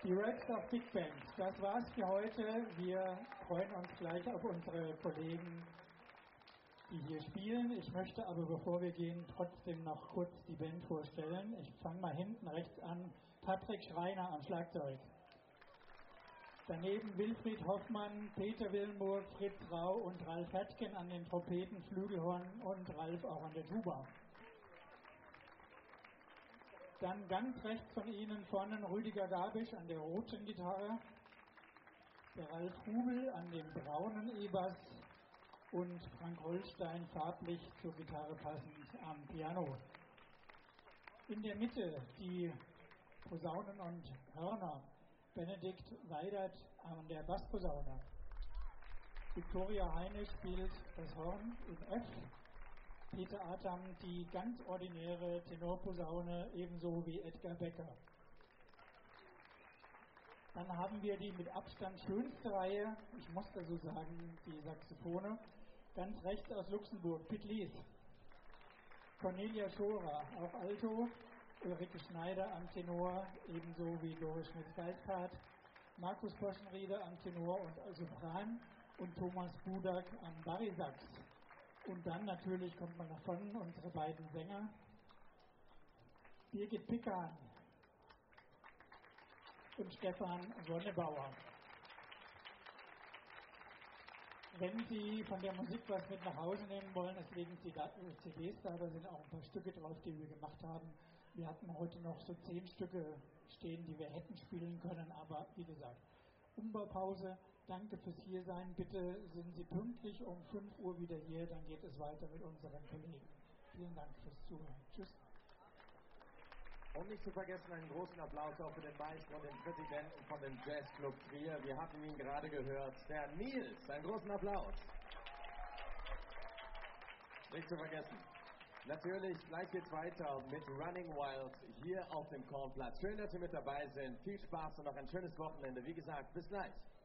Die Rockstar Big Band, das war's für heute. Wir freuen uns gleich auf unsere Kollegen, die hier spielen. Ich möchte aber, bevor wir gehen, trotzdem noch kurz die Band vorstellen. Ich fange mal hinten rechts an. Patrick Schreiner am Schlagzeug. Daneben Wilfried Hoffmann, Peter Willenburg, Fritz Rau und Ralf Hertgen an den Trompeten, Flügelhorn und Ralf auch an der Tuba. Dann ganz rechts von Ihnen vorne Rüdiger Gabisch an der roten Gitarre, der Ralf Hubel an dem braunen E-Bass und Frank Holstein farblich zur Gitarre passend am Piano. In der Mitte die Posaunen und Hörner. Benedikt Weidert an der Bassposaune. Viktoria Heine spielt das Horn in F. Peter Adam die ganz ordinäre Tenorposaune, ebenso wie Edgar Becker. Dann haben wir die mit Abstand schönste Reihe, ich muss da so sagen, die Saxophone, ganz rechts aus Luxemburg, Piet Lies. Cornelia Schorer, auch Alto, Ulrike Schneider am Tenor, ebenso wie Doris Schmitz-Geisthardt, Markus Poschenrieder am Tenor und Sopran und Thomas Budak am Barisax. Und dann natürlich, kommt man nach vorne, unsere beiden Sänger, Birgit Pickahn und Stefan Sonnebauer. Wenn Sie von der Musik was mit nach Hause nehmen wollen, es liegen CDs da sind auch ein paar Stücke drauf, die wir gemacht haben. Wir hatten heute noch so 10 Stücke stehen, die wir hätten spielen können, aber wie gesagt, Umbaupause. Danke fürs Hiersein. Bitte sind Sie pünktlich um 5 Uhr wieder hier, dann geht es weiter mit unseren Kollegen. Vielen Dank fürs Zuhören. Tschüss. Und nicht zu vergessen, einen großen Applaus auch für den Maestro und den Präsidenten von dem Jazzclub Trier. Wir hatten ihn gerade gehört, der Nils. Einen großen Applaus. Nicht zu vergessen. Natürlich, gleich geht's weiter mit Running Wild hier auf dem Kornplatz. Schön, dass Sie mit dabei sind. Viel Spaß und noch ein schönes Wochenende. Wie gesagt, bis gleich.